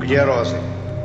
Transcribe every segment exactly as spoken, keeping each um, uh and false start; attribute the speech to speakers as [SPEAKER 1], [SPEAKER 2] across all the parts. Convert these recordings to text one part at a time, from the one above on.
[SPEAKER 1] Где розы?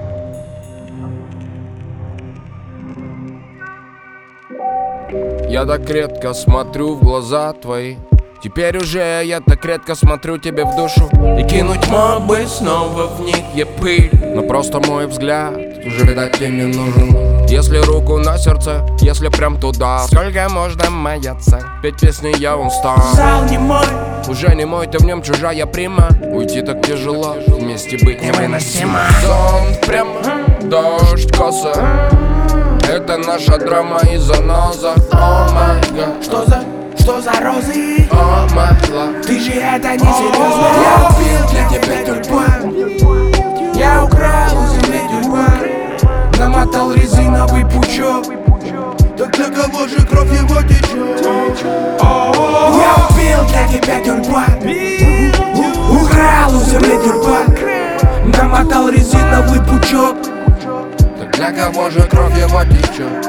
[SPEAKER 2] Я так редко смотрю в глаза твои. Теперь уже я так редко смотрю тебе в душу. И кинуть мог бы снова в них я пыль, но просто мой взгляд уже, видать, тебе не нужен. Если руку на сердце, если прям туда, сколько можно маяться? Петь песни я устал.
[SPEAKER 3] Зал не мой,
[SPEAKER 2] уже не мой, ты в нем чужая прима. Уйти так тяжело, вместе быть невыносимо. Зонт прямо, дождь коса. Это наша драма и заноза. О май гад.
[SPEAKER 3] что за, что за розы?
[SPEAKER 2] О май лав.
[SPEAKER 3] Ты же это не серьезно. Я убил для тебя тюльпан. Я украл у земли тюльпан. Намотал резиновый пучок. Так для кого же кровь его течет? Я убил для тебя тюльпан. Украл у земли тюльпан. Намотал резиновый пучок.
[SPEAKER 2] Так для кого же кровь его течет?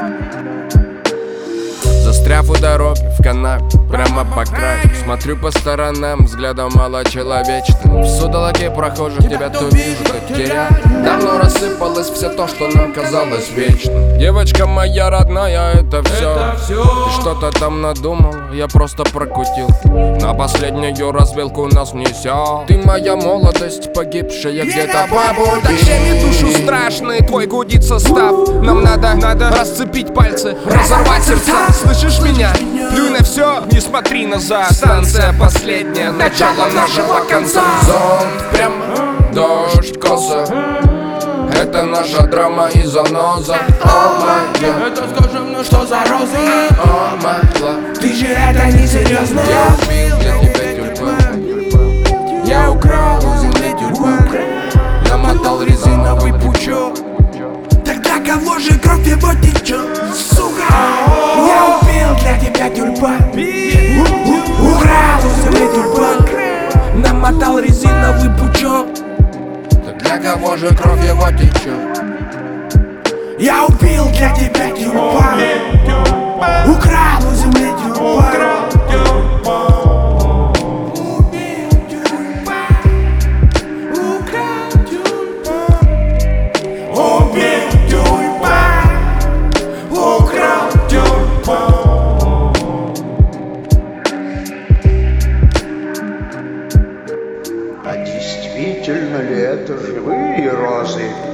[SPEAKER 2] Застряв у дороги в канаве, прямо по краю, смотрю по сторонам, взглядом малочеловечным. В судолоке прохожих тебя то вижу, то теряю. Давно рассыпалось все то, что нам казалось вечным. Девочка моя родная, это все. Ты что-то там надумал, я просто прокутил. На последнюю развилку нас несет. Ты моя молодость, погибшая где-то по пути.
[SPEAKER 4] Так щемит душу страшный, твой гудит состав. Нам надо, надо расцепить пальцы, разорвать сердца. Слышишь меня? Плюй на все, не смотри назад. Станция последняя, начало нашего конца.
[SPEAKER 2] Зонт прямо, дождь коса. Это наша драма и заноза. О май гад.
[SPEAKER 3] Это скажи мне, что за розы?
[SPEAKER 2] О май лав.
[SPEAKER 3] Ты же это не серьезно.
[SPEAKER 2] Я убил для тебя тюльпан.
[SPEAKER 3] Я украл у земли тюльпан. Намотал резиновый пучок. Тогда кого же кровь его течет? Сука! Я убил для тебя тюльпан. Украл у земли тюльпан. Намотал резиновый пучок.
[SPEAKER 2] Так для кого же кровь его течет?
[SPEAKER 3] Я убил для тебя тюльпан. Украл у земли тюльпан.
[SPEAKER 1] А действительно ли это живые розы?